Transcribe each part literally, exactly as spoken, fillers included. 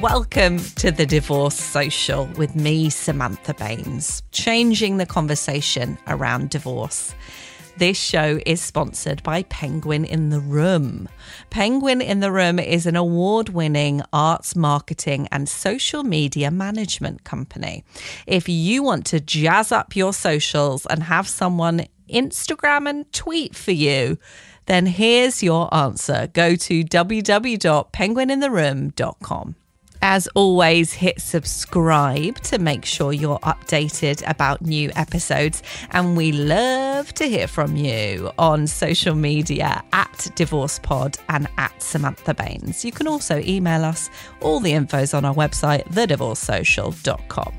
Welcome to the Divorce Social with me, Samantha Baines, changing the conversation around divorce. This show is sponsored by Penguin in the Room. Penguin in the Room is an award-winning arts marketing and social media management company. If you want to jazz up your socials and have someone Instagram and tweet for you, then here's your answer. Go to w w w dot penguin in the room dot com. As always, hit subscribe to make sure you're updated about new episodes. And we love to hear from you on social media at DivorcePod and at Samantha Baines. You can also email us. All the info's on our website, the divorce social dot com.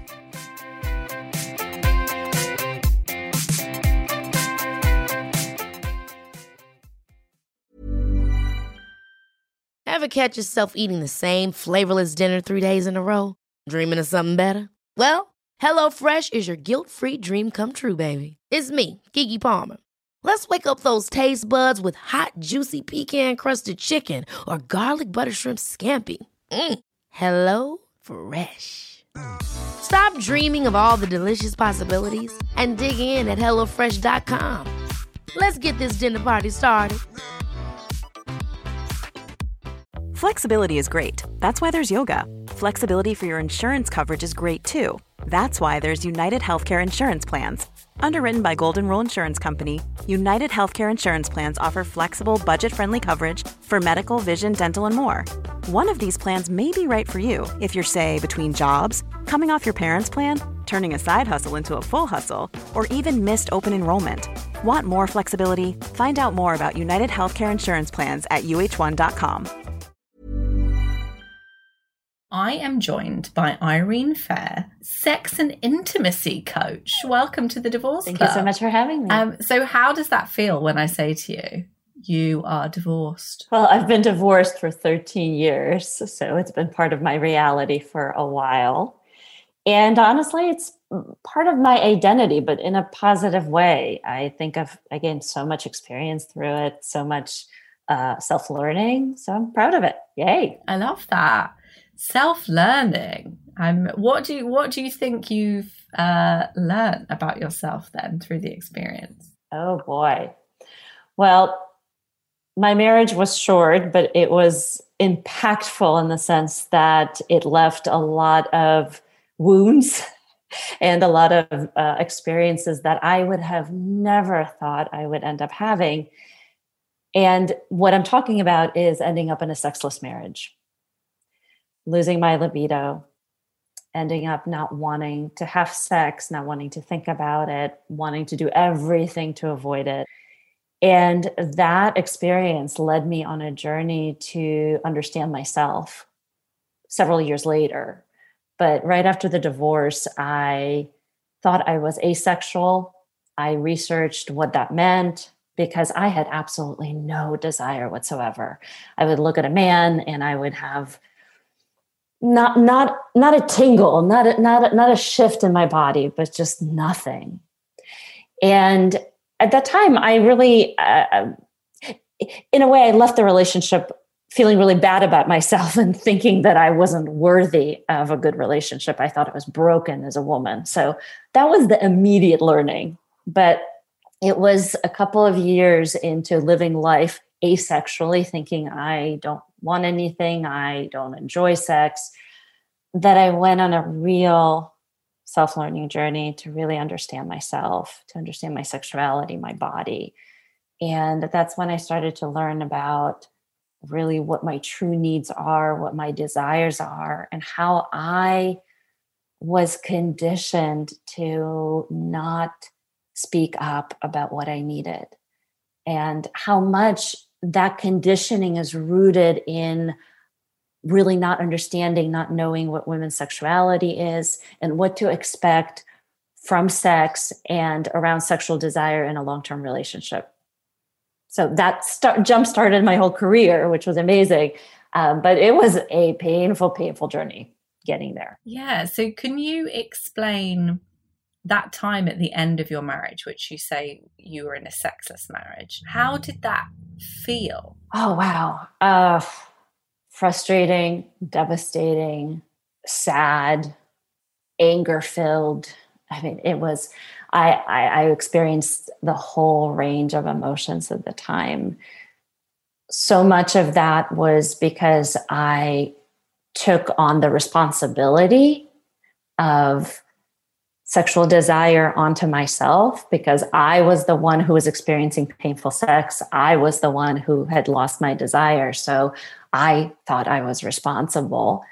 Ever catch yourself eating the same flavorless dinner three days in a row? Dreaming of something better? Well, HelloFresh is your guilt-free dream come true, baby. It's me, Keke Palmer. Let's wake up those taste buds with hot, juicy pecan-crusted chicken or garlic butter shrimp scampi. Mm. Hello Fresh. Stop dreaming of all the delicious possibilities and dig in at hello fresh dot com. Let's get this dinner party started. Flexibility is great. That's why there's yoga. Flexibility for your insurance coverage is great too. That's why there's United Healthcare Insurance Plans. Underwritten by Golden Rule Insurance Company, United Healthcare Insurance Plans offer flexible, budget-friendly coverage for medical, vision, dental, and more. One of these plans may be right for you if you're, say, between jobs, coming off your parents' plan, turning a side hustle into a full hustle, or even missed open enrollment. Want more flexibility? Find out more about United Healthcare Insurance Plans at u h one dot com. I am joined by Irene Fair, sex and intimacy coach. Welcome to the Divorce Thank Club. you so much for having me. Um, so how does that feel when I say to you, you are divorced? Well, I've been divorced for thirteen years, so it's been part of my reality for a while. And honestly, it's part of my identity, but in a positive way. I think I've, I gained so much experience through it, so much uh, self-learning. So I'm proud of it. Yay. I love that. Self-learning. Um, what do you, what do you think you've uh, learned about yourself then through the experience? Oh boy. Well, my marriage was short, but it was impactful in the sense that it left a lot of wounds and a lot of uh, experiences that I would have never thought I would end up having. And what I'm talking about is ending up in a sexless marriage. Losing my libido, ending up not wanting to have sex, not wanting to think about it, wanting to do everything to avoid it. And that experience led me on a journey to understand myself several years later. But right after the divorce, I thought I was asexual. I researched what that meant because I had absolutely no desire whatsoever. I would look at a man and I would have Not not not a tingle, not a, not a, not a shift in my body, but just nothing. And at that time, I really, uh, in a way, I left the relationship feeling really bad about myself and thinking that I wasn't worthy of a good relationship. I thought I was broken as a woman. So that was the immediate learning. But it was a couple of years into living life asexually, thinking I don't want anything, I don't enjoy sex, that I went on a real self-learning journey to really understand myself, to understand my sexuality, my body. And that's when I started to learn about really what my true needs are, what my desires are, and how I was conditioned to not speak up about what I needed, and how much that conditioning is rooted in really not understanding, not knowing what women's sexuality is and what to expect from sex and around sexual desire in a long-term relationship. So that start, jump-started my whole career, which was amazing. Um, but it was a painful, painful journey getting there. Yeah. So can you explain that time at the end of your marriage, which you say you were in a sexless marriage? How did that feel? Oh, wow. Uh, frustrating, devastating, sad, anger-filled. I mean, it was, I, I, I experienced the whole range of emotions at the time. So much of that was because I took on the responsibility of sexual desire onto myself, because I was the one who was experiencing painful sex. I was the one who had lost my desire. So I thought I was responsible.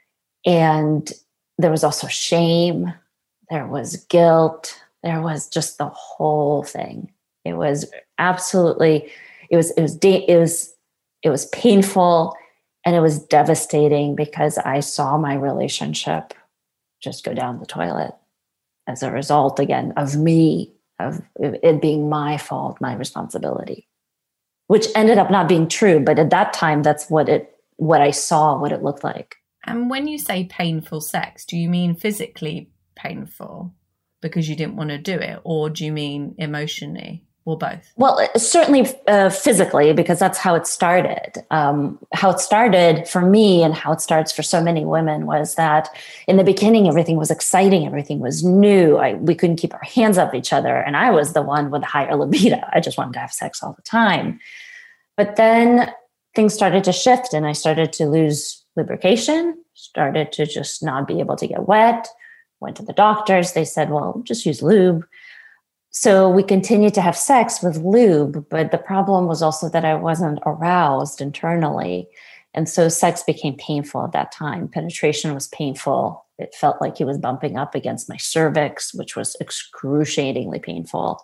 And there was also shame. There was guilt. There was just the whole thing. It was absolutely, it was, it was, it was, it was painful, and it was devastating because I saw my relationship just go down the toilet as a result, again, of me, of it being my fault, my responsibility, which ended up not being true. But at that time, that's what it, what I saw, what it looked like. And when you say painful sex, do you mean physically painful because you didn't want to do it? Or do you mean emotionally? Or both? Well, certainly uh, physically, because that's how it started. Um, how it started for me, and how it starts for so many women, was that in the beginning, everything was exciting. Everything was new. I, we couldn't keep our hands off each other. And I was the one with the higher libido. I just wanted to have sex all the time. But then things started to shift, and I started to lose lubrication, started to just not be able to get wet, went to the doctors. They said, well, just use lube. So we continued to have sex with lube, but the problem was also that I wasn't aroused internally. And so sex became painful at that time. Penetration was painful. It felt like he was bumping up against my cervix, which was excruciatingly painful.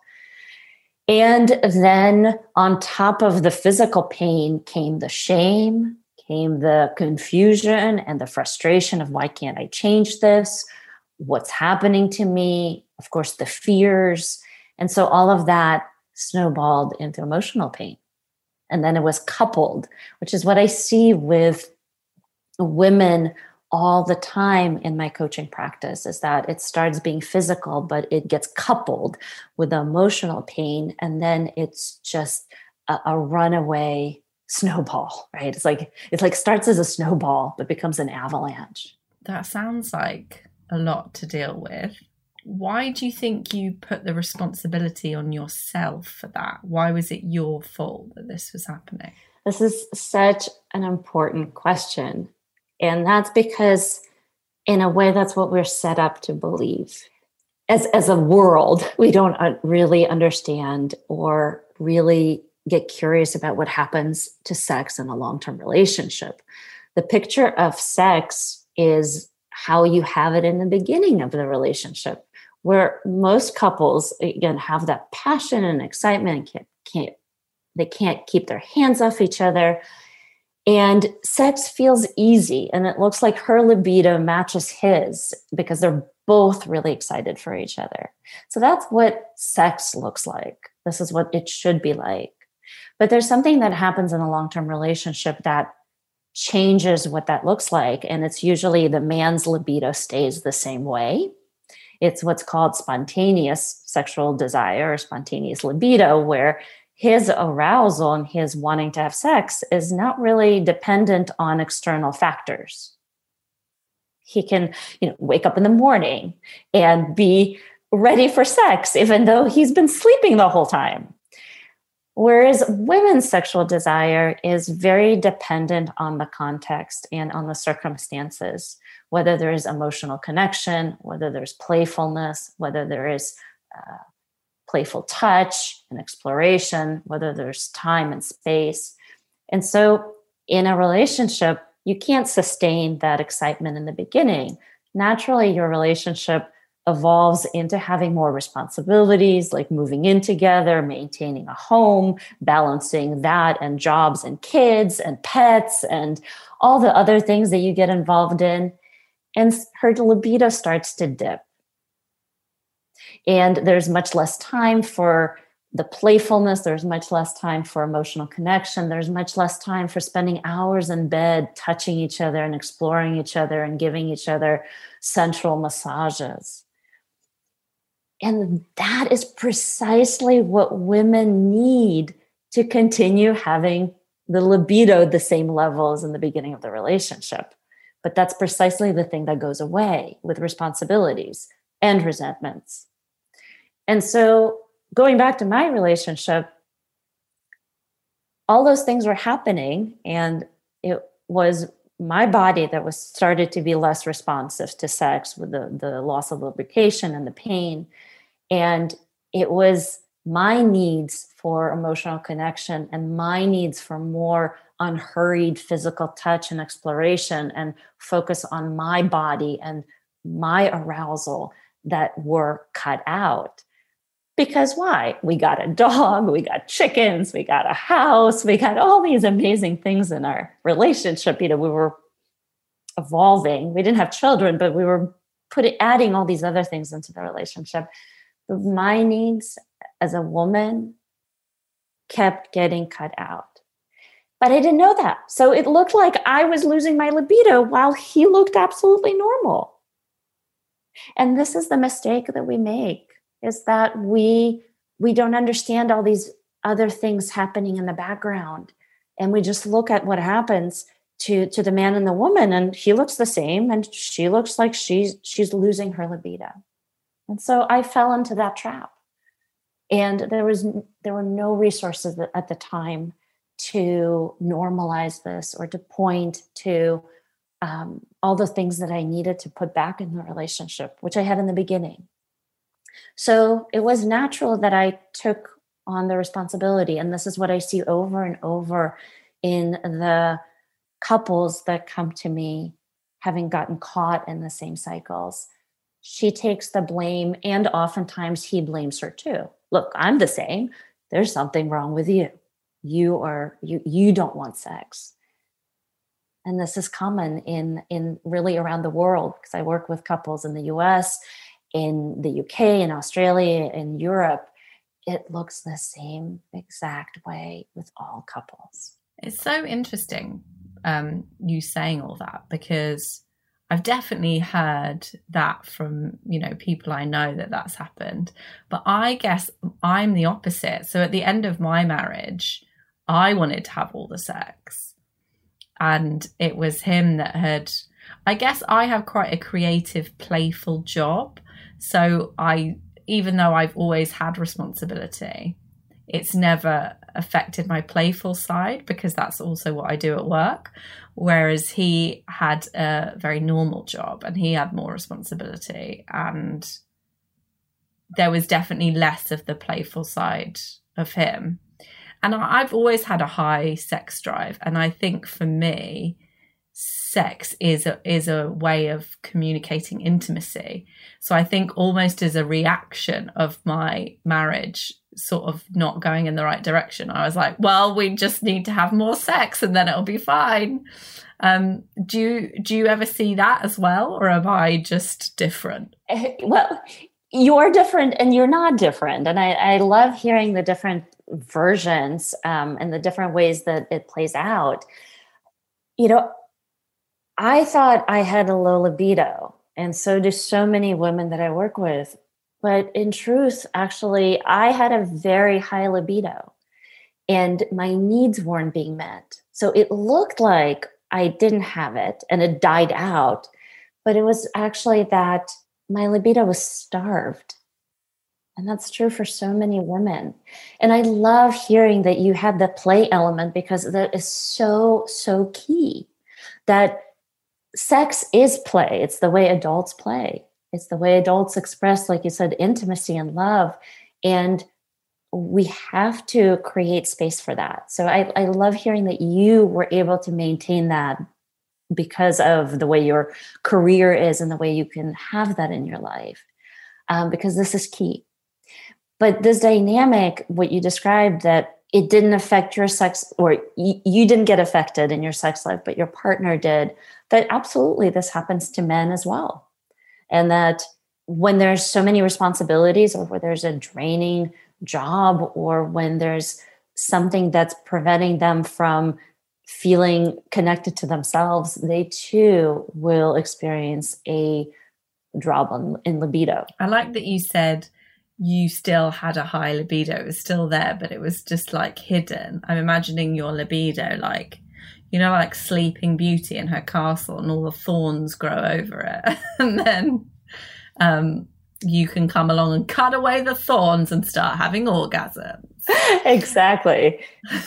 And then on top of the physical pain came the shame, came the confusion and the frustration of, why can't I change this? What's happening to me? Of course, the fears. And so all of that snowballed into emotional pain. And then it was coupled, which is what I see with women all the time in my coaching practice, is that it starts being physical, but it gets coupled with the emotional pain. And then it's just a, a runaway snowball, right? It's like, it's like starts as a snowball, but becomes an avalanche. That sounds like a lot to deal with. Why do you think you put the responsibility on yourself for that? Why was it your fault that this was happening? This is such an important question. And that's because, in a way, that's what we're set up to believe. As, as a world, we don't really understand or really get curious about what happens to sex in a long-term relationship. The picture of sex is how you have it in the beginning of the relationship, where most couples, again, have that passion and excitement and can't, can't, they can't keep their hands off each other. And sex feels easy. And it looks like her libido matches his because they're both really excited for each other. So that's what sex looks like. This is what it should be like. But there's something that happens in a long-term relationship that changes what that looks like. And it's usually the man's libido stays the same way. It's what's called spontaneous sexual desire or spontaneous libido, where his arousal and his wanting to have sex is not really dependent on external factors. He can, you know, wake up in the morning and be ready for sex, even though he's been sleeping the whole time. Whereas women's sexual desire is very dependent on the context and on the circumstances, whether there is emotional connection, whether there's playfulness, whether there is uh, playful touch and exploration, whether there's time and space. And so in a relationship, you can't sustain that excitement in the beginning. Naturally, your relationship evolves into having more responsibilities, like moving in together, maintaining a home, balancing that and jobs and kids and pets and all the other things that you get involved in. And her libido starts to dip. And there's much less time for the playfulness. There's much less time for emotional connection. There's much less time for spending hours in bed, touching each other and exploring each other and giving each other sensual massages. And that is precisely what women need to continue having the libido the same level as in the beginning of the relationship. But that's precisely the thing that goes away with responsibilities and resentments. And so going back to my relationship, all those things were happening, and it was my body that was started to be less responsive to sex with the, the loss of lubrication and the pain. And it was my needs for emotional connection and my needs for more unhurried physical touch and exploration and focus on my body and my arousal that were cut out. Because why? We got a dog, we got chickens, we got a house, we got all these amazing things in our relationship. You know, we were evolving. We didn't have children, but we were putting, adding all these other things into the relationship. But my needs as a woman kept getting cut out. But I didn't know that. So it looked like I was losing my libido while he looked absolutely normal. And this is the mistake that we make, is that we we don't understand all these other things happening in the background. And we just look at what happens to, to the man and the woman, and he looks the same, and she looks like she's she's losing her libido. And so I fell into that trap. And there was there were no resources at the time to normalize this or to point to um, all the things that I needed to put back in the relationship, which I had in the beginning. So it was natural that I took on the responsibility. And this is what I see over and over in the couples that come to me having gotten caught in the same cycles. She takes the blame, and oftentimes he blames her too. Look, I'm the same. There's something wrong with you. You are you you don't want sex. And this is common in in really around the world, because I work with couples in the U S, in the U K, in Australia, in Europe. It looks the same exact way with all couples. It's so interesting um, you saying all that, because I've definitely heard that from, you know, people I know that that's happened. But I guess I'm the opposite. So at the end of my marriage, I wanted to have all the sex. And it was him that had, I guess I have quite a creative, playful job. So I, even though I've always had responsibility, it's never affected my playful side, because that's also what I do at work. Whereas he had a very normal job and he had more responsibility, and there was definitely less of the playful side of him. And I've always had a high sex drive. And I think for me, sex is a, is a way of communicating intimacy. So I think almost as a reaction of my marriage sort of not going in the right direction, I was like, well, we just need to have more sex and then it'll be fine. Um, do you, do you ever see that as well? Or am I just different? Well, you're different and you're not different. And I, I love hearing the different versions um, and the different ways that it plays out. You know, I thought I had a low libido, and so do so many women that I work with. But in truth, actually, I had a very high libido and my needs weren't being met. So it looked like I didn't have it and it died out, but it was actually that my libido was starved. And that's true for so many women. And I love hearing that you had the play element, because that is so, so key. That sex is play. It's the way adults play. It's the way adults express, like you said, intimacy and love. And we have to create space for that. So I, I love hearing that you were able to maintain that because of the way your career is and the way you can have that in your life, um, because this is key. But this dynamic, what you described, that it didn't affect your sex, or y- you didn't get affected in your sex life, but your partner did, that absolutely this happens to men as well. And that when there's so many responsibilities, or where there's a draining job, or when there's something that's preventing them from feeling connected to themselves, they too will experience a drop in, in libido. I like that you said you still had a high libido. It was still there, but it was just like hidden. I'm imagining your libido like, you know, like Sleeping Beauty in her castle and all the thorns grow over it. And then um, you can come along and cut away the thorns and start having orgasms. Exactly.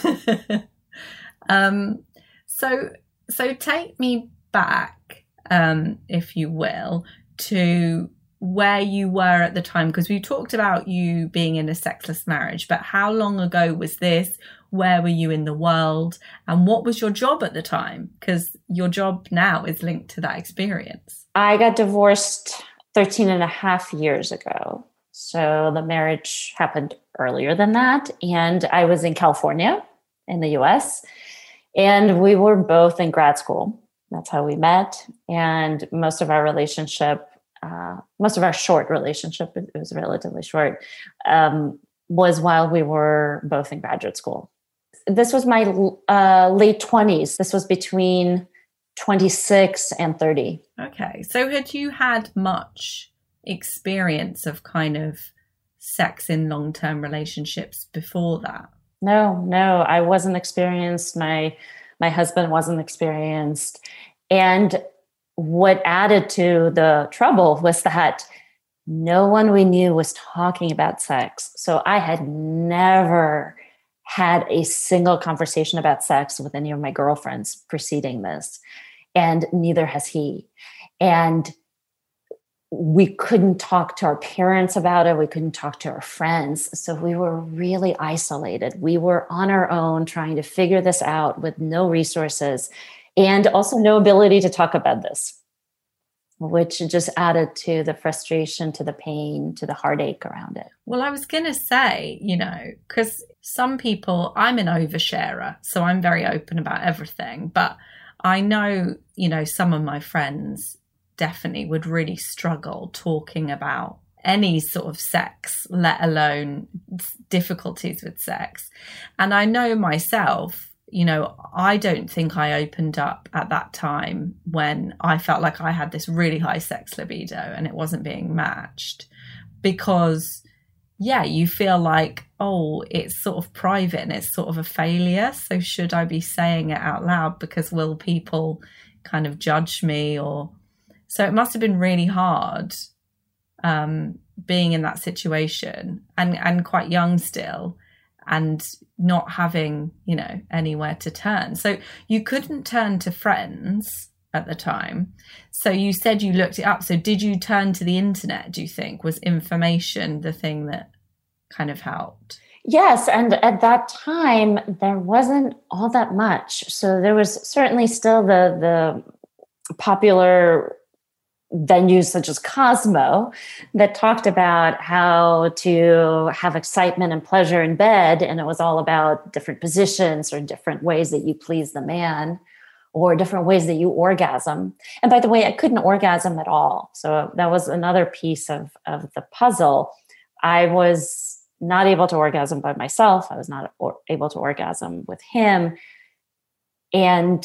um, so, so take me back, um, if you will, to where you were at the time, because we talked about you being in a sexless marriage, but how long ago was this? Where were you in the world? And what was your job at the time? Because your job now is linked to that experience. I got divorced thirteen and a half years ago. So the marriage happened earlier than that. And I was in California in the U S, and we were both in grad school. That's how we met. And most of our relationship Uh, most of our short relationship, it was relatively short, um, was while we were both in graduate school. This was my uh, late twenties. This was between twenty-six and thirty. Okay. So had you had much experience of kind of sex in long-term relationships before that? No, no, I wasn't experienced. My, my husband wasn't experienced. And what added to the trouble was that no one we knew was talking about sex. So I had never had a single conversation about sex with any of my girlfriends preceding this, and neither has he. And we couldn't talk to our parents about it. We couldn't talk to our friends. So we were really isolated. We were on our own trying to figure this out with no resources, and also no ability to talk about this, which just added to the frustration, to the pain, to the heartache around it. Well, I was going to say, you know, because some people, I'm an oversharer, so I'm very open about everything. But I know, you know, some of my friends definitely would really struggle talking about any sort of sex, let alone difficulties with sex. And I know myself, you know, I don't think I opened up at that time when I felt like I had this really high sex libido and it wasn't being matched, because, yeah, you feel like, oh, it's sort of private and it's sort of a failure. So should I be saying it out loud, because will people kind of judge me? Or so it must have been really hard um, being in that situation and, and quite young still, and not having, you know, anywhere to turn. So you couldn't turn to friends at the time. So you said you looked it up. So did you turn to the internet, do you think? Was information the thing that kind of helped? Yes. And at that time, there wasn't all that much. So there was certainly still the, the popular venues such as Cosmo that talked about how to have excitement and pleasure in bed. And it was all about different positions or different ways that you please the man or different ways that you orgasm. And by the way, I couldn't orgasm at all. So that was another piece of, of the puzzle. I was not able to orgasm by myself. I was not or, able to orgasm with him. And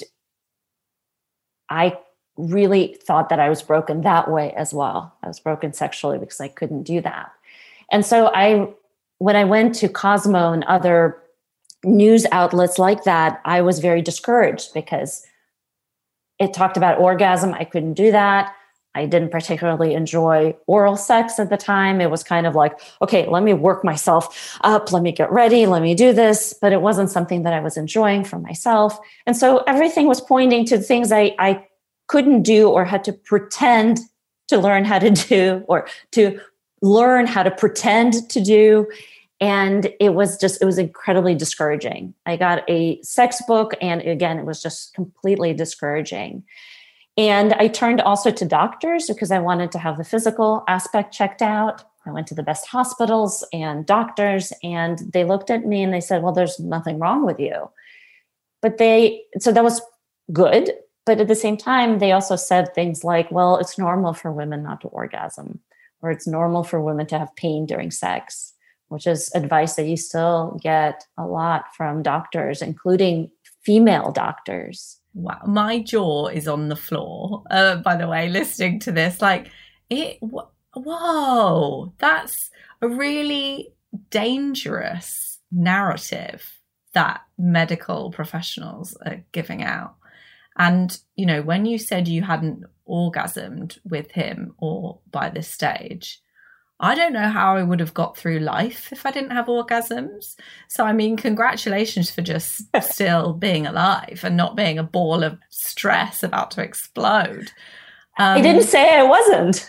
I really thought that I was broken that way as well. I was broken sexually because I couldn't do that. And so I, when I went to Cosmo and other news outlets like that, I was very discouraged because it talked about orgasm. I couldn't do that. I didn't particularly enjoy oral sex at the time. It was kind of like, okay, let me work myself up. Let me get ready. Let me do this. But it wasn't something that I was enjoying for myself. And so everything was pointing to things I, I couldn't do or had to pretend to learn how to do, or to learn how to pretend to do. And it was just, it was incredibly discouraging. I got a sex book, and again, it was just completely discouraging. And I turned also to doctors because I wanted to have the physical aspect checked out. I went to the best hospitals and doctors, and they looked at me and they said, well, there's nothing wrong with you. But they, so that was good. But at the same time, they also said things like, well, it's normal for women not to orgasm, or it's normal for women to have pain during sex, which is advice that you still get a lot from doctors, including female doctors. Wow. My jaw is on the floor, uh, by the way, listening to this. Like, it. Whoa, that's a really dangerous narrative that medical professionals are giving out. And, you know, when you said you hadn't orgasmed with him or by this stage, I don't know how I would have got through life if I didn't have orgasms. So, I mean, congratulations for just still being alive and not being a ball of stress about to explode. Um, I didn't say I wasn't.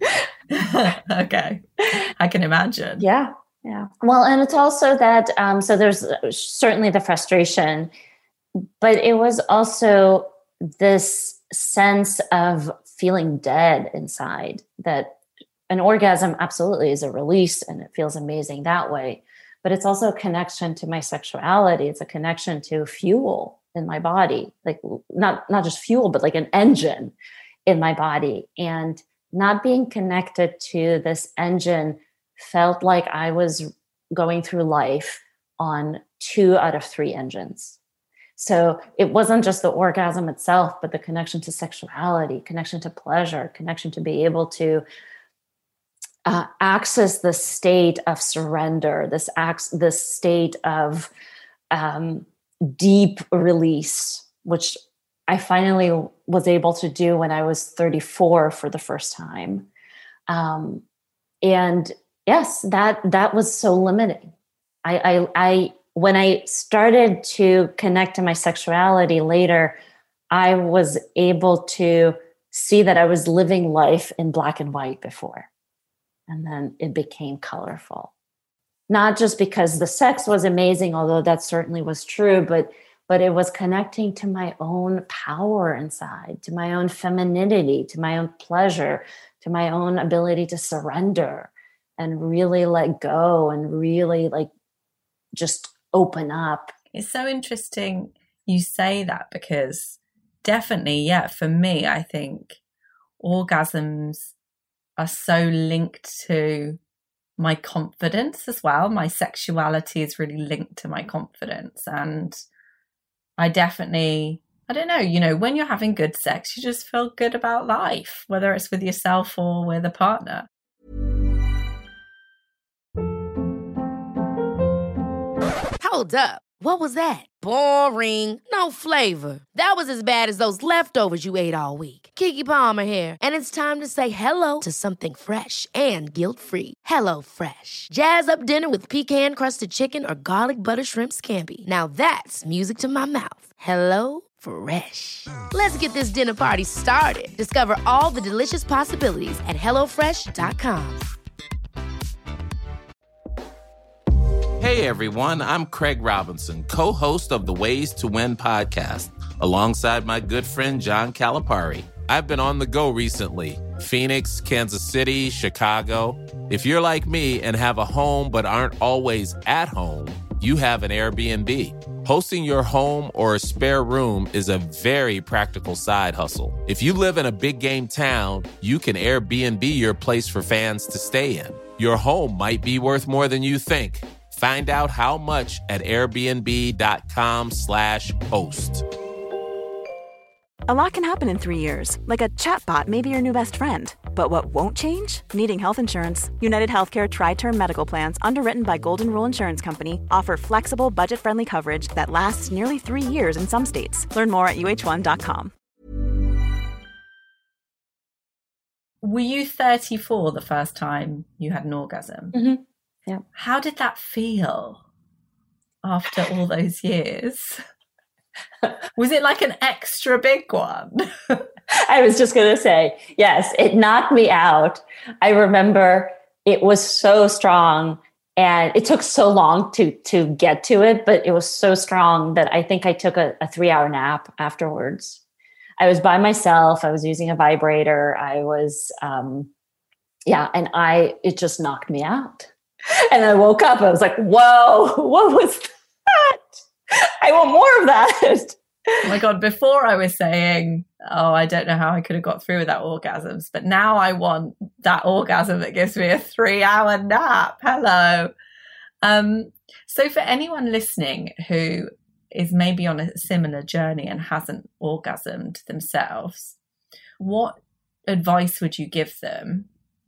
Okay. I can imagine. Yeah. Yeah. Well, and it's also that, um, so there's certainly the frustration, but it was also this sense of feeling dead inside, that an orgasm absolutely is a release and it feels amazing that way. But it's also a connection to my sexuality. It's a connection to fuel in my body, like not, not just fuel, but like an engine in my body. And not being connected to this engine felt like I was going through life on two out of three engines. So it wasn't just the orgasm itself, but the connection to sexuality, connection to pleasure, connection to be able to uh, access the state of surrender, this acts, this state of um, deep release, which I finally was able to do when I was thirty-four for the first time. Um, and yes, that, that was so limiting. I, I, I, when I started to connect to my sexuality later, I was able to see that I was living life in black and white before. And then it became colorful. Not just because the sex was amazing, although that certainly was true, but but it was connecting to my own power inside, to my own femininity, to my own pleasure, to my own ability to surrender and really let go and really like just open up. It's so interesting you say that, because definitely, yeah, for me, I think orgasms are so linked to my confidence as well. My sexuality is really linked to my confidence. And I definitely, I don't know, you know, when you're having good sex, you just feel good about life, whether it's with yourself or with a partner. Hold up. What was that? Boring. No flavor. That was as bad as those leftovers you ate all week. Keke Palmer here. And it's time to say hello to something fresh and guilt-free. Hello Fresh. Jazz up dinner with pecan-crusted chicken or garlic butter shrimp scampi. Now that's music to my mouth. Hello Fresh. Let's get this dinner party started. Discover all the delicious possibilities at hello fresh dot com. Hey everyone, I'm Craig Robinson, co-host of the Ways to Win podcast, alongside my good friend John Calipari. I've been on the go recently. Phoenix, Kansas City, Chicago. If you're like me and have a home but aren't always at home, you have an Airbnb. Hosting your home or a spare room is a very practical side hustle. If you live in a big game town, you can Airbnb your place for fans to stay in. Your home might be worth more than you think. Find out how much at airbnb.com slash host. A lot can happen in three years, like a chatbot may be your new best friend. But what won't change? Needing health insurance. United Healthcare Tri-Term Medical Plans, underwritten by Golden Rule Insurance Company, offer flexible, budget-friendly coverage that lasts nearly three years in some states. Learn more at U H one dot com. Were you thirty-four the first time you had an orgasm? Mm-hmm. Yeah. How did that feel after all those years? Was it like an extra big one? I was just going to say, yes, it knocked me out. I remember it was so strong and it took so long to, to get to it, but it was so strong that I think I took a, a three hour nap afterwards. I was by myself. I was using a vibrator. I was, um, yeah. And I, it just knocked me out. And I woke up. I was like, whoa, what was that? I want more of that. Oh my God, before I was saying, oh, I don't know how I could have got through without orgasms. But now I want that orgasm that gives me a three hour nap. Hello. Um, so for anyone listening who is maybe on a similar journey and hasn't orgasmed themselves, what advice would you give them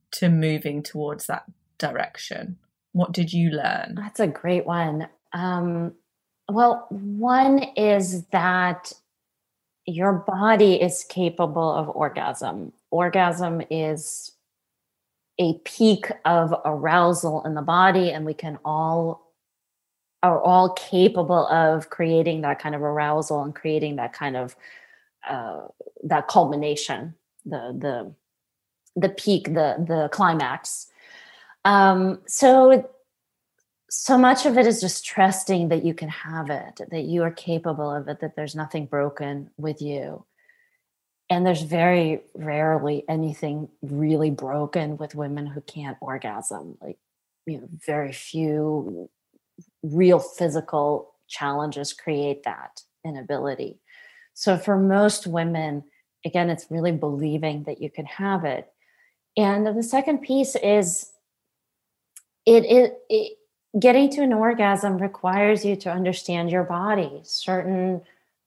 to moving towards that direction? What did you learn? That's a great one. Um, well, one is that your body is capable of orgasm. Orgasm is a peak of arousal in the body, and we can all are all capable of creating that kind of arousal and creating that kind of uh, that culmination, the the the peak, the the climax. Um, so so much of it is just trusting that you can have it, that you are capable of it, that there's nothing broken with you. And there's very rarely anything really broken with women who can't orgasm. Like, you know, very few real physical challenges create that inability. So for most women, again, it's really believing that you can have it. And the second piece is it, it, it getting to an orgasm requires you to understand your body. Certain,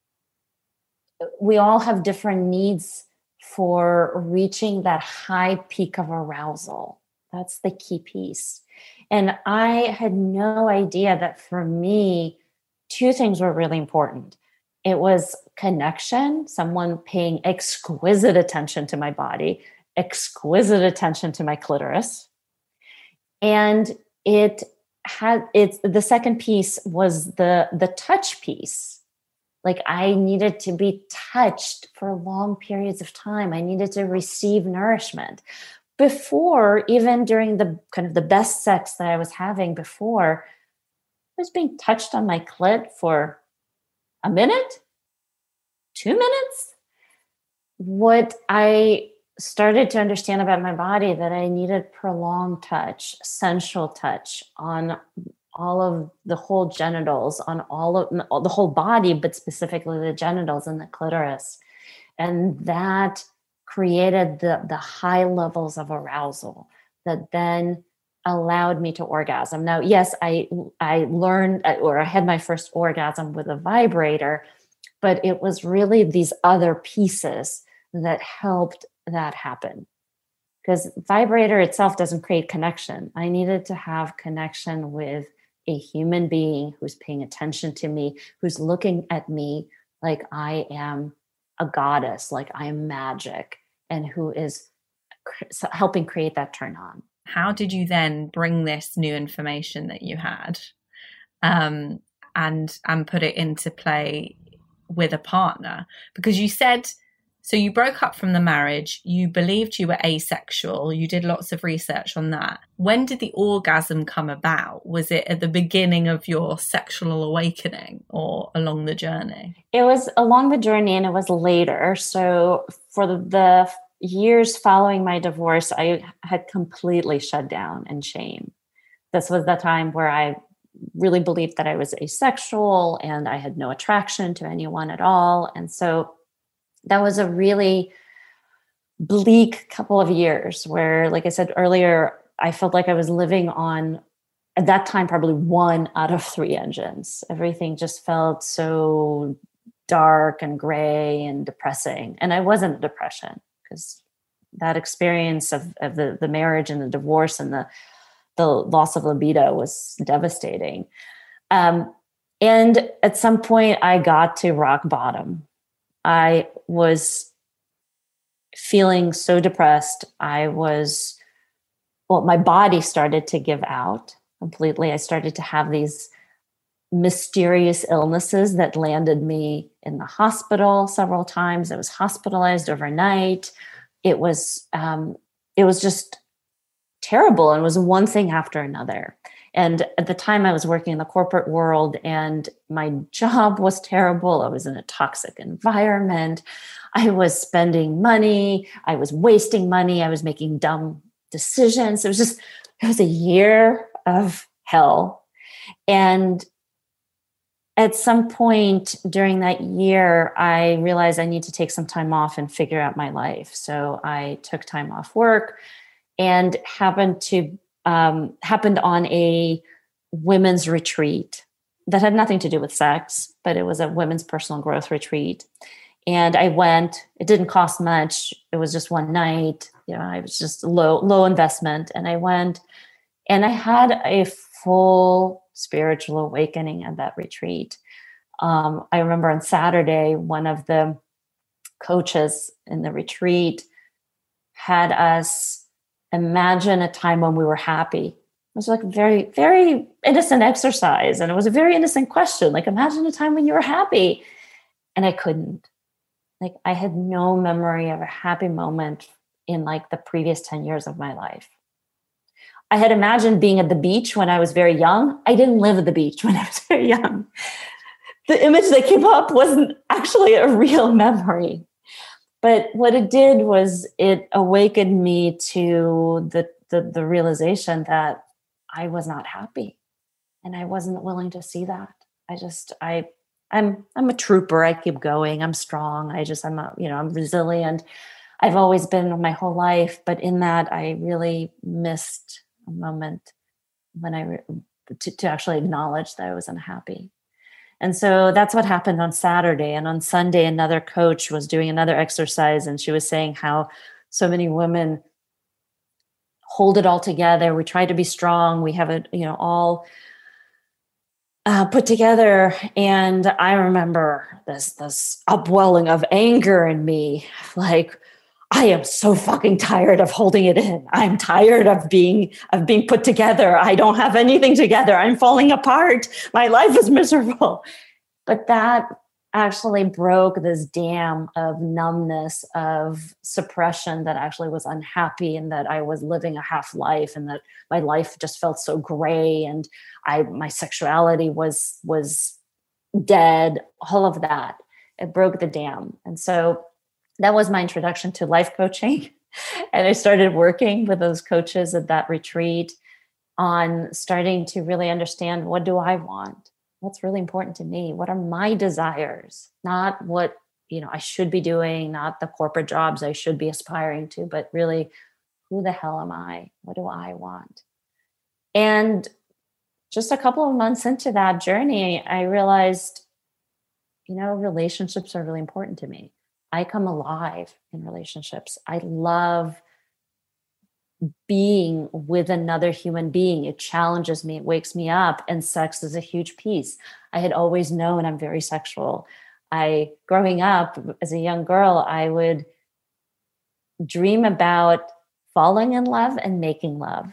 we all have different needs for reaching that high peak of arousal. That's the key piece. And I had no idea that for me, two things were really important. It was connection, someone paying exquisite attention to my body, exquisite attention to my clitoris. And it had, it's the second piece was the, the touch piece. Like, I needed to be touched for long periods of time. I needed to receive nourishment. Before, even during the kind of the best sex that I was having before, I was being touched on my clit for a minute, two minutes. What I started to understand about my body, that I needed prolonged touch, sensual touch on all of the whole genitals, on all of the whole body, but specifically the genitals and the clitoris. And that created the, the high levels of arousal that then allowed me to orgasm. Now, yes, I I learned, or I had my first orgasm with a vibrator, but it was really these other pieces that helped that happen. Because vibrator itself doesn't create connection. I needed to have connection with a human being who's paying attention to me, who's looking at me like I am a goddess, like I am magic, and who is cr- helping create that turn on. How did you then bring this new information that you had um, and and put it into play with a partner? Because you said, so you broke up from the marriage, you believed you were asexual, you did lots of research on that. When did the orgasm come about? Was it at the beginning of your sexual awakening or along the journey? It was along the journey, and it was later. So for the, the years following my divorce, I had completely shut down in shame. This was the time where I really believed that I was asexual and I had no attraction to anyone at all. And so that was a really bleak couple of years where, like I said earlier, I felt like I was living on, at that time, probably one out of three engines. Everything just felt so dark and gray and depressing. And I wasn't depression, because that experience of, of the, the marriage and the divorce and the, the loss of libido was devastating. Um, and at some point I got to rock bottom. I was feeling so depressed. I was, well, my body started to give out completely. I started to have these mysterious illnesses that landed me in the hospital several times. I was hospitalized overnight. It was, um, it was just terrible. And it was one thing after another. And at the time I was working in the corporate world, and my job was terrible. I was in a toxic environment. I was spending money. I was wasting money. I was making dumb decisions. It was just, it was a year of hell. And at some point during that year, I realized I need to take some time off and figure out my life. So I took time off work and happened to um, happened on a women's retreat that had nothing to do with sex, but it was a women's personal growth retreat. And I went, it didn't cost much. It was just one night. You know, I was just low, low investment. And I went and I had a full spiritual awakening at that retreat. Um, I remember on Saturday, one of the coaches in the retreat had us imagine a time when we were happy. It was like a very, very innocent exercise. And it was a very innocent question. Like, imagine a time when you were happy. And I couldn't. Like, I had no memory of a happy moment in like the previous ten years of my life. I had imagined being at the beach when I was very young. I didn't live at the beach when I was very young. The image that came up wasn't actually a real memory. But what it did was it awakened me to the, the, the realization that I was not happy. And I wasn't willing to see that. I just, I, I'm, I'm a trooper. I keep going. I'm strong. I just, I'm, a, you know, I'm resilient. I've always been my whole life. But in that, I really missed a moment when I, to, to actually acknowledge that I was unhappy. And so that's what happened on Saturday. And on Sunday, another coach was doing another exercise, and she was saying how so many women hold it all together. We try to be strong. We have it, you know, all uh, put together. And I remember this, this upwelling of anger in me, like, I am so fucking tired of holding it in. I'm tired of being of being put together. I don't have anything together. I'm falling apart. My life is miserable. But that actually broke this dam of numbness, of suppression that actually was unhappy, and that I was living a half life, and that my life just felt so gray, and I my sexuality was was dead. All of that. It broke the dam. And so that was my introduction to life coaching. And I started working with those coaches at that retreat on starting to really understand, what do I want? What's really important to me? What are my desires? Not what, you know, I should be doing, not the corporate jobs I should be aspiring to, but really, who the hell am I? What do I want? And just a couple of months into that journey, I realized, you know, relationships are really important to me. I come alive in relationships. I love being with another human being. It challenges me. It wakes me up. And sex is a huge piece. I had always known I'm very sexual. I, growing up as a young girl, I would dream about falling in love and making love.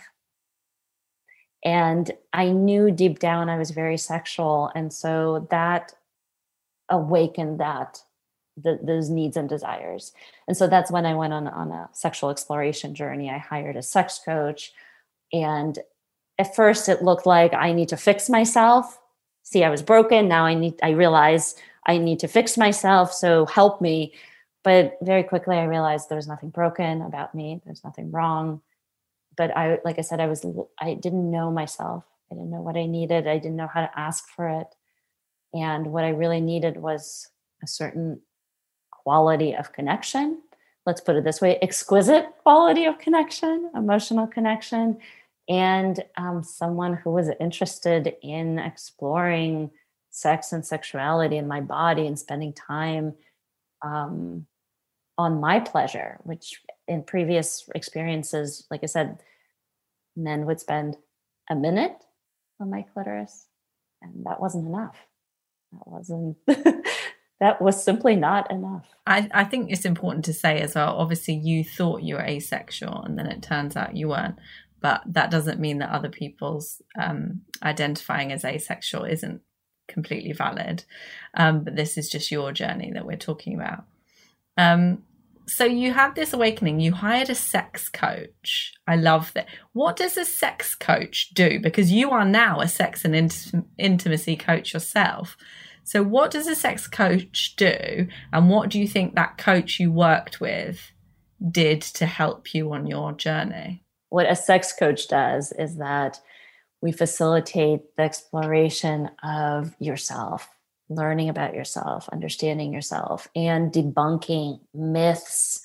And I knew deep down I was very sexual. And so that awakened that The, those needs and desires. And so that's when I went on, on a sexual exploration journey. I hired a sex coach. And at first it looked like I need to fix myself. See, I was broken. Now I need, I realize I need to fix myself. So help me. But very quickly I realized there was nothing broken about me. There's nothing wrong. But I, like I said, I was, I didn't know myself. I didn't know what I needed. I didn't know how to ask for it. And what I really needed was a certain quality of connection. Let's put it this way: exquisite quality of connection, emotional connection, and um, someone who was interested in exploring sex and sexuality in my body and spending time um, on my pleasure, which in previous experiences, like I said, men would spend a minute on my clitoris, and that wasn't enough. That wasn't... That was simply not enough. I, I think it's important to say as well, obviously you thought you were asexual and then it turns out you weren't. But that doesn't mean that other people's um, identifying as asexual isn't completely valid. Um, but this is just your journey that we're talking about. Um, so you had this awakening. You hired a sex coach. I love that. What does a sex coach do? Because you are now a sex and int- intimacy coach yourself. So what does a sex coach do? And what do you think that coach you worked with did to help you on your journey? What a sex coach does is that we facilitate the exploration of yourself, learning about yourself, understanding yourself, and debunking myths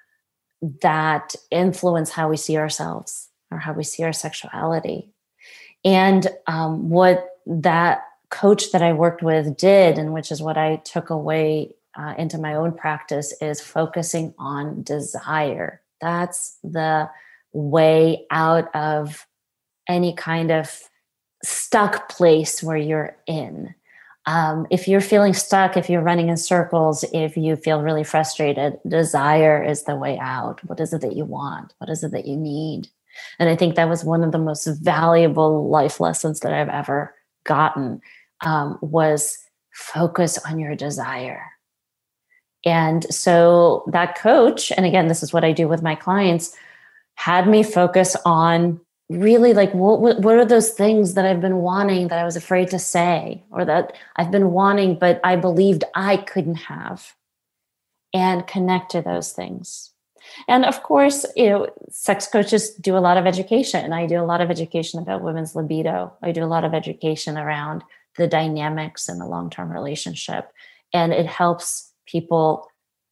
that influence how we see ourselves or how we see our sexuality. And um, what that coach that I worked with did, and which is what I took away uh, into my own practice is focusing on desire. That's the way out of any kind of stuck place where you're in. Um, if you're feeling stuck, if you're running in circles, if you feel really frustrated, desire is the way out. What is it that you want? What is it that you need? And I think that was one of the most valuable life lessons that I've ever gotten, um, was focus on your desire. And so that coach, and again, this is what I do with my clients, had me focus on really like, what, what are those things that I've been wanting that I was afraid to say, or that I've been wanting, but I believed I couldn't have, and connect to those things. And of course, you know, sex coaches do a lot of education. I do a lot of education about women's libido. I do a lot of education around the dynamics in a long-term relationship. And it helps people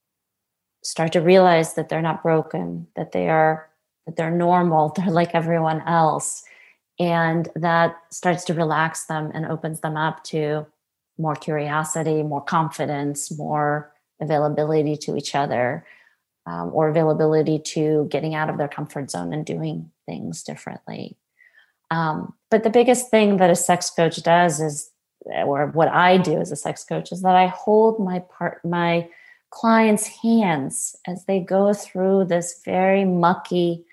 start to realize that they're not broken, that they are that they're normal, they're like everyone else. And that starts to relax them and opens them up to more curiosity, more confidence, more availability to each other, um, or availability to getting out of their comfort zone and doing things differently. Um, but the biggest thing that a sex coach does is, or what I do as a sex coach, is that I hold my part, my clients' hands as they go through this very mucky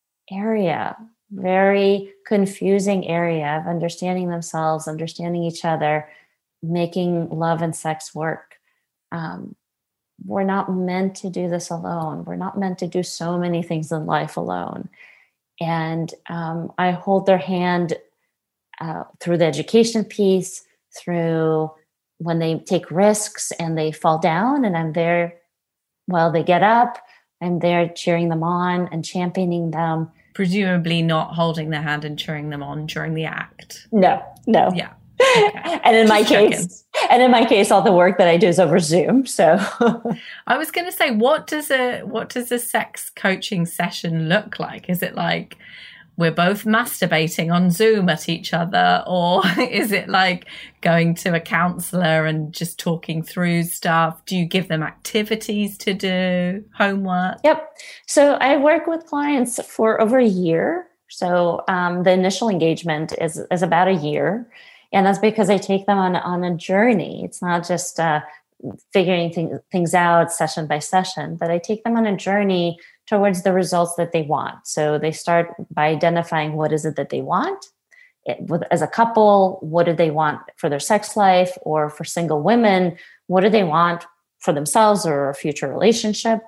area, very confusing area of understanding themselves, understanding each other, making love and sex work. Um, we're not meant to do this alone. We're not meant to do so many things in life alone. And um, I hold their hand uh, through the education piece, through when they take risks and they fall down, and I'm there while they get up. I'm there cheering them on and championing them. Presumably not holding their hand and cheering them on during the act. No, no. Yeah. Okay. And in Just my checking. case, and in my case, all the work that I do is over Zoom. So I was going to say, what does a what does a sex coaching session look like? Is it like we're both masturbating on Zoom at each other, or is it like going to a counselor and just talking through stuff? Do you give them activities to do, homework? Yep. So I work with clients for over a year. So um, the initial engagement is, is about a year. And that's because I take them on, on a journey. It's not just uh, figuring thing, things out session by session, but I take them on a journey towards the results that they want. So they start by identifying what is it that they want. It, with, as a couple, what do they want for their sex life? Or for single women, what do they want for themselves or a future relationship?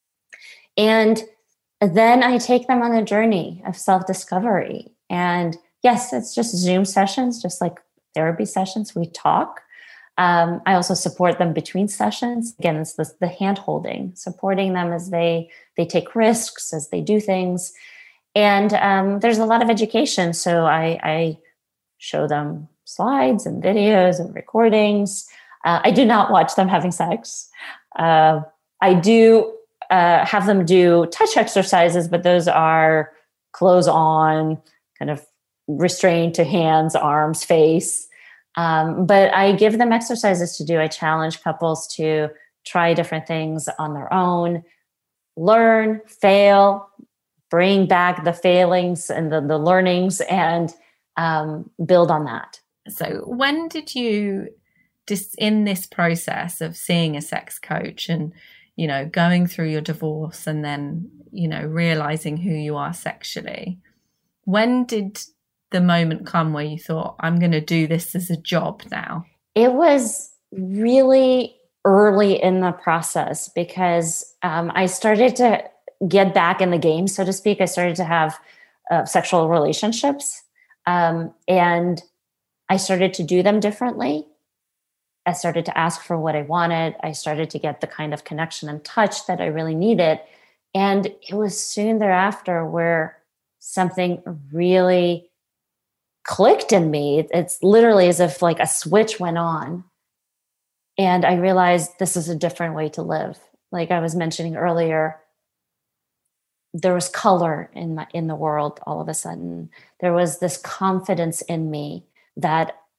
And then I take them on a journey of self-discovery. And yes, it's just Zoom sessions, just like therapy sessions. We talk. Um, I also support them between sessions. Again, it's the, the hand-holding, supporting them as they, they take risks, as they do things. And um, there's a lot of education. So I, I show them slides and videos and recordings. Uh, I do not watch them having sex. Uh, I do uh, have them do touch exercises, but those are clothes on, kind of restrained to hands, arms, face. Um, but I give them exercises to do. I challenge couples to try different things on their own, learn, fail, bring back the failings and the, the learnings, and um, build on that. So when did you, just in this process of seeing a sex coach and, you know, going through your divorce and then, you know, realizing who you are sexually, when did the moment come where you thought, I'm going to do this as a job now? It was really early in the process because um, I started to get back in the game, so to speak. I started to have uh, sexual relationships um, and I started to do them differently. I started to ask for what I wanted. I started to get the kind of connection and touch that I really needed. And it was soon thereafter where something really clicked in me. It's literally as if like a switch went on. And I realized this is a different way to live. Like I was mentioning earlier, there was color in my, in the world all of a sudden. There was this confidence in me that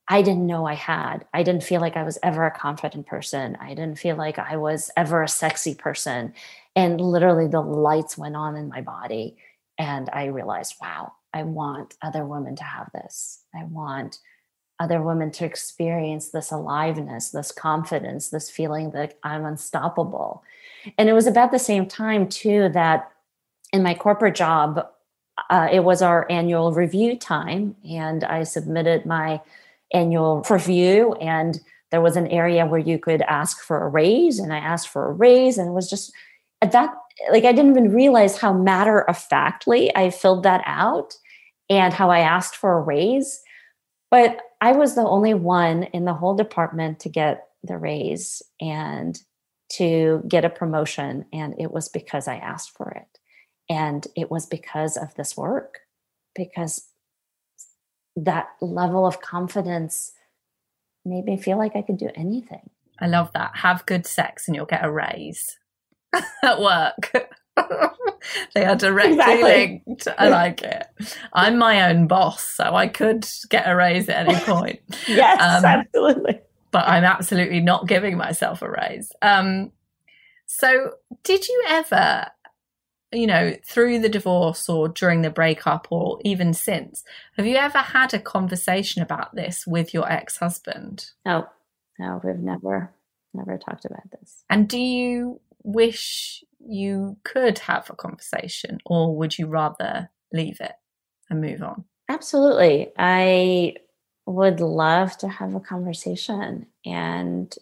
I didn't know I had. I didn't feel like I was ever a confident person. I didn't feel like I was ever a sexy person. And literally the lights went on in my body. And I realized, wow, I want other women to have this. I want other women to experience this aliveness, this confidence, this feeling that I'm unstoppable. And it was about the same time too, that in my corporate job, uh, it was our annual review time. And I submitted my annual review, and there was an area where you could ask for a raise, and I asked for a raise, and it was just at that, like, I didn't even realize how matter of factly I filled that out and how I asked for a raise. But I was the only one in the whole department to get the raise and to get a promotion. And it was because I asked for it. And it was because of this work, because that level of confidence made me feel like I could do anything. I love that. Have good sex and you'll get a raise at work. They are directly Exactly. linked. I like it. I'm my own boss, so I could get a raise at any point. Yes, Um, absolutely. But I'm absolutely not giving myself a raise. Um, so did you ever, you know, through the divorce or during the breakup or even since, have you ever had a conversation about this with your ex-husband? No, no, we've never, never talked about this. And do you wish you could have a conversation, or would you rather leave it and move on? Absolutely. I would love to have a conversation and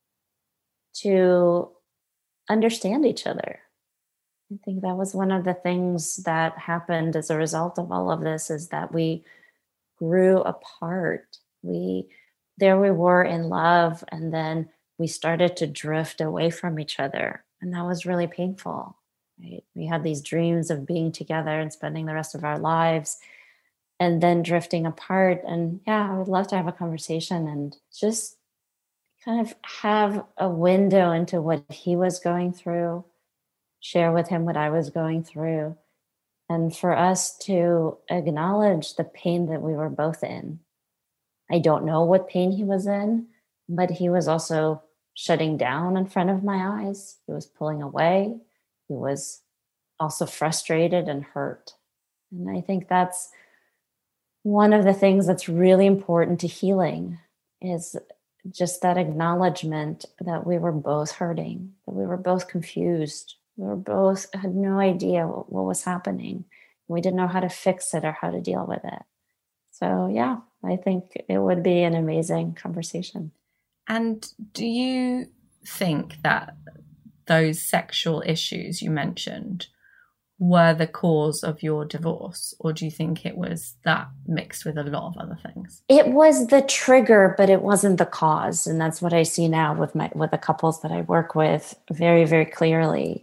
to understand each other. I think that was one of the things that happened as a result of all of this, is that we grew apart. We, there we were in love, and then we started to drift away from each other. And that was really painful. Right? We had these dreams of being together and spending the rest of our lives, and then drifting apart. And yeah, I would love to have a conversation and just kind of have a window into what he was going through, share with him what I was going through, and for us to acknowledge the pain that we were both in. I don't know what pain he was in, but he was also shutting down in front of my eyes. He was pulling away. He was also frustrated and hurt. And I think that's one of the things that's really important to healing, is just that acknowledgement that we were both hurting, that we were both confused. We were both had no idea what, what was happening. We didn't know how to fix it or how to deal with it. So yeah, I think it would be an amazing conversation. And do you think that those sexual issues you mentioned were the cause of your divorce, or do you think it was that mixed with a lot of other things? It was the trigger, but it wasn't the cause. And that's what I see now with my with the couples that I work with very, very clearly.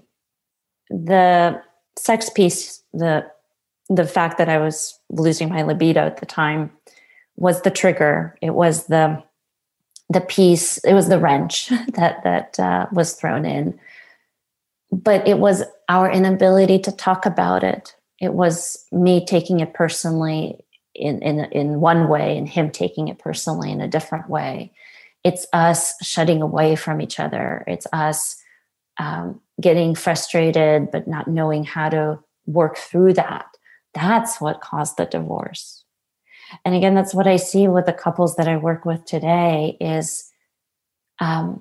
The sex piece, the the fact that I was losing my libido at the time was the trigger. It was the the piece, it was the wrench that that uh, was thrown in. But it was our inability to talk about it. It was me taking it personally in, in, in one way and him taking it personally in a different way. It's us shutting away from each other. It's us um, getting frustrated, but not knowing how to work through that. That's what caused the divorce. And again, that's what I see with the couples that I work with today is um,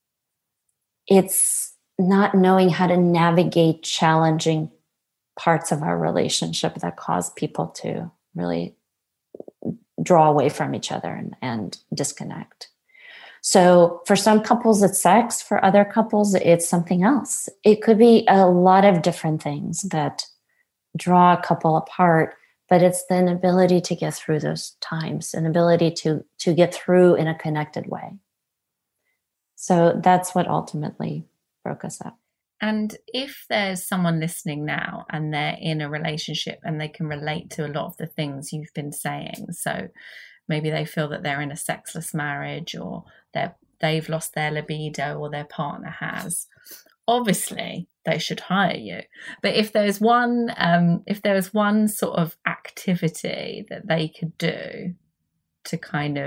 it's not knowing how to navigate challenging parts of our relationship that cause people to really draw away from each other and, and disconnect. So for some couples, it's sex. For other couples, it's something else. It could be a lot of different things that draw a couple apart, but it's the inability to get through those times, an ability to, to get through in a connected way. So that's what ultimately broke us up. And if there's someone listening now and they're in a relationship and they can relate to a lot of the things you've been saying, so maybe they feel that they're in a sexless marriage, or they're, they've lost their libido, or their partner has, obviously they should hire you. But if there's one, um, if there was one sort of activity that they could do to kind of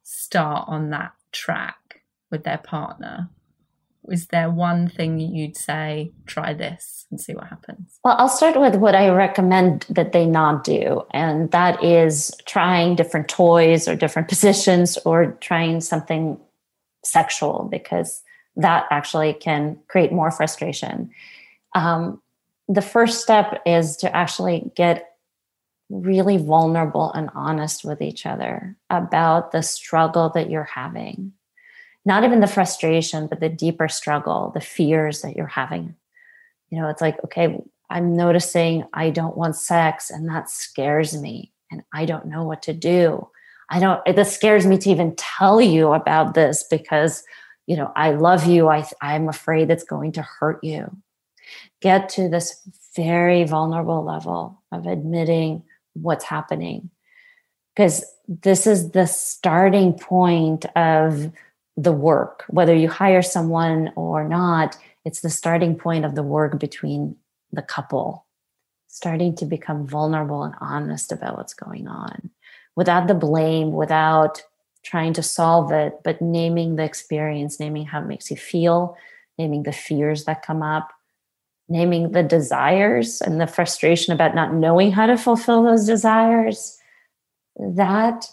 start on that track with their partner, is there one thing you'd say, try this and see what happens? Well, I'll start with what I recommend that they not do. And that is trying different toys or different positions or trying something sexual, because that actually can create more frustration. Um, the first step is to actually get really vulnerable and honest with each other about the struggle that you're having. Not even the frustration, but the deeper struggle, the fears that you're having. You know, it's like, okay, I'm noticing I don't want sex and that scares me and I don't know what to do. I don't, it scares me to even tell you about this because, you know, I love you. I, I'm afraid it's going to hurt you. Get to this very vulnerable level of admitting what's happening, because this is the starting point of the work. Whether you hire someone or not, it's the starting point of the work between the couple, starting to become vulnerable and honest about what's going on without the blame, without trying to solve it, but naming the experience, naming how it makes you feel, naming the fears that come up, naming the desires and the frustration about not knowing how to fulfill those desires. That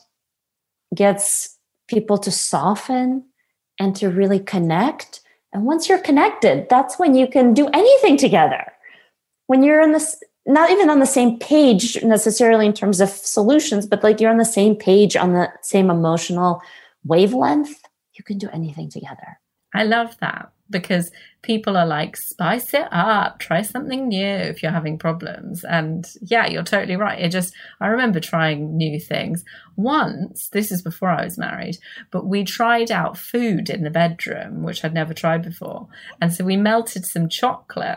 gets people to soften and to really connect. And once you're connected, that's when you can do anything together. When you're in this, not even on the same page necessarily in terms of solutions, but like you're on the same page, on the same emotional wavelength, you can do anything together. I love that, because people are like, spice it up, try something new if you're having problems. And yeah, you're totally right. It just, I remember trying new things. Once, this is before I was married, but we tried out food in the bedroom, which I'd never tried before. And so we melted some chocolate,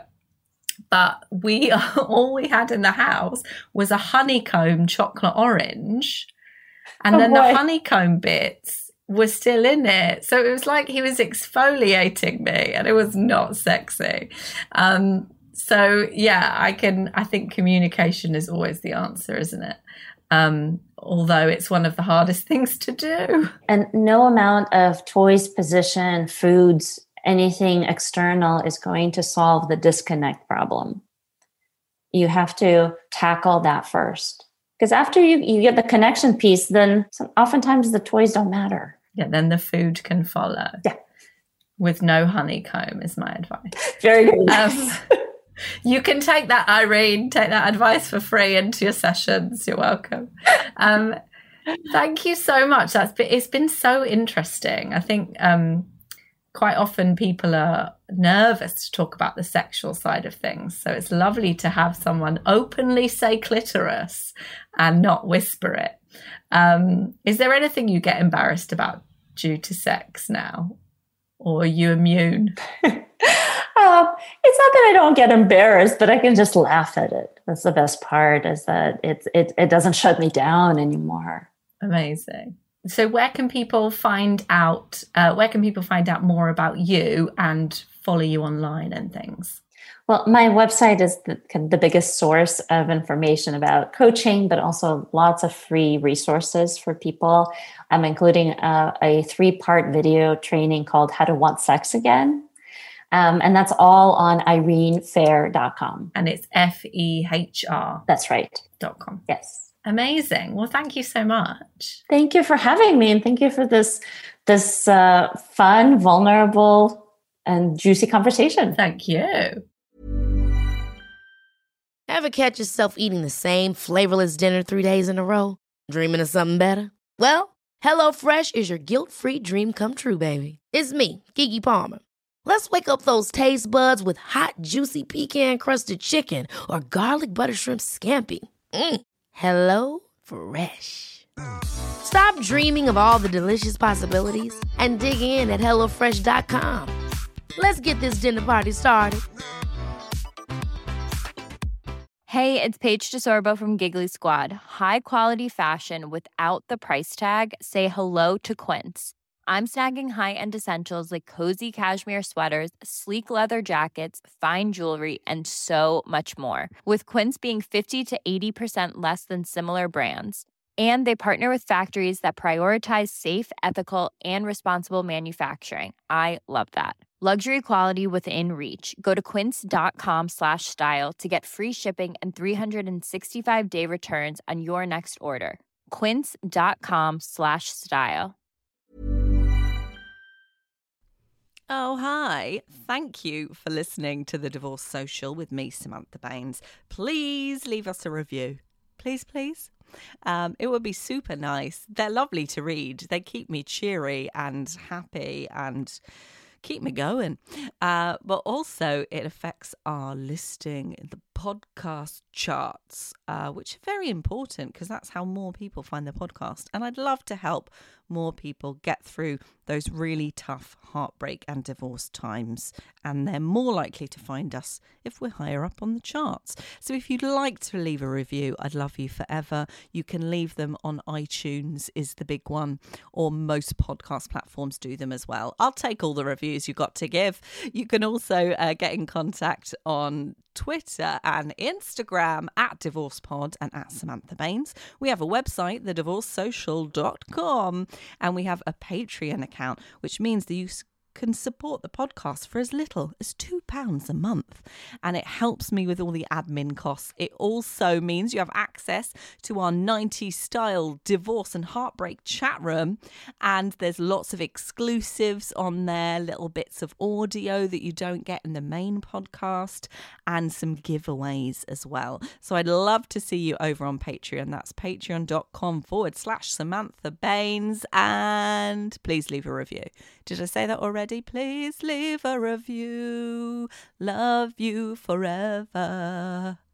but we, all we had in the house was a honeycomb chocolate orange. And oh then boy. the honeycomb bits was still in it. So it was like he was exfoliating me and it was not sexy. Um, so yeah, I can, I think communication is always the answer, isn't it? Um, although it's one of the hardest things to do. And no amount of toys, position, foods, anything external is going to solve the disconnect problem. You have to tackle that first. Because after you, you get the connection piece, then some, oftentimes the toys don't matter. Yeah, then the food can follow. Yeah. With no honeycomb is my advice. Very good. Um, you can take that, Irene, take that advice for free into your sessions. You're welcome. Um, thank you so much. That's been, it's been so interesting. I think um, quite often people are nervous to talk about the sexual side of things. So it's lovely to have someone openly say clitoris and not whisper it. Um, is there anything you get embarrassed about due to sex now? Or are you immune? um, it's not that I don't get embarrassed, but I can just laugh at it. That's the best part, is that it, it, it doesn't shut me down anymore. Amazing. So where can people find out, uh, where can people find out more about you and follow you online and things? Well, my website is the, the biggest source of information about coaching, but also lots of free resources for people. I'm including a, a three-part video training called How to Want Sex Again. Um, and that's all on irene fair dot com. And it's F E H R. That's right. Dot com. Yes. Amazing. Well, thank you so much. Thank you for having me. And thank you for this, this uh, fun, vulnerable, and juicy conversation. Thank you. Ever catch yourself eating the same flavorless dinner three days in a row? Dreaming of something better? Well, HelloFresh is your guilt-free dream come true, baby. It's me, Keke Palmer. Let's wake up those taste buds with hot, juicy pecan-crusted chicken or garlic butter shrimp scampi. Mm. Hello Fresh. Stop dreaming of all the delicious possibilities and dig in at hello fresh dot com. Let's get this dinner party started. Hey, it's Paige DeSorbo from Giggly Squad. High quality fashion without the price tag. Say hello to Quince. I'm snagging high-end essentials like cozy cashmere sweaters, sleek leather jackets, fine jewelry, and so much more. With Quince being fifty to eighty percent less than similar brands. And they partner with factories that prioritize safe, ethical, and responsible manufacturing. I love that. Luxury quality within reach. Go to quince.com slash style to get free shipping and three sixty-five day returns on your next order. Quince.com slash style. Oh, hi. Thank you for listening to The Divorce Social with me, Samantha Baines. Please leave us a review. Please, please. Um, it would be super nice. They're lovely to read. They keep me cheery and happy and keep me going. Uh, but also it affects our listing in the podcast charts, uh, which are very important because that's how more people find the podcast. And I'd love to help more people get through those really tough heartbreak and divorce times. And they're more likely to find us if we're higher up on the charts. So if you'd like to leave a review, I'd love you forever. You can leave them on iTunes is the big one, or most podcast platforms do them as well. I'll take all the reviews you've got to give. You can also uh, get in contact on Twitter and Instagram at DivorcePod and at Samantha Baines. We have a website, the divorce social dot com, and we have a Patreon account, which means that you can support the podcast for as little as two pounds a month. And it helps me with all the admin costs. It also means you have access to our nineties style divorce and heartbreak chat room. And there's lots of exclusives on there, little bits of audio that you don't get in the main podcast, and some giveaways as well. So I'd love to see you over on Patreon. That's patreon.com forward slash Samantha Baines. And please leave a review. Did I say that already? Please leave a review. Love you forever.